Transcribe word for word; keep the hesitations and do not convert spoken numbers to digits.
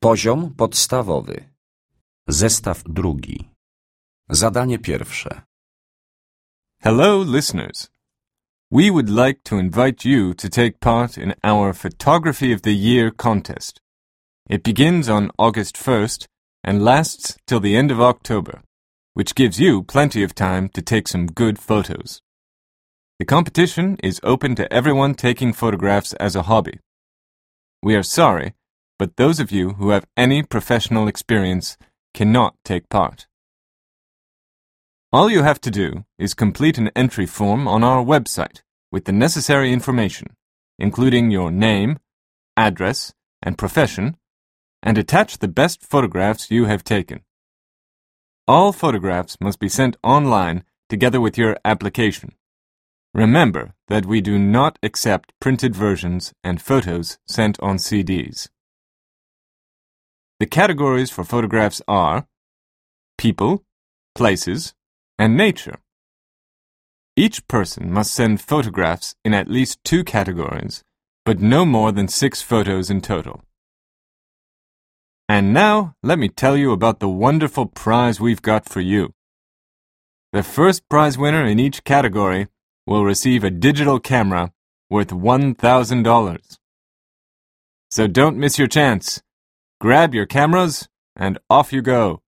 Poziom podstawowy. Zestaw drugi. Zadanie pierwsze. Hello, listeners. We would like to invite you to take part in our Photography of the Year contest. It begins on August first and lasts till the end of October, which gives you plenty of time to take some good photos. The competition is open to everyone taking photographs as a hobby. We are sorry, but those of you who have any professional experience cannot take part. All you have to do is complete an entry form on our website with the necessary information, including your name, address, and profession, and attach the best photographs you have taken. All photographs must be sent online together with your application. Remember that we do not accept printed versions and photos sent on C Ds. The categories for photographs are people, places, and nature. Each person must send photographs in at least two categories, but no more than six photos in total. And now, let me tell you about the wonderful prize we've got for you. The first prize winner in each category will receive a digital camera worth one thousand dollars. So don't miss your chance. Grab your cameras and off you go.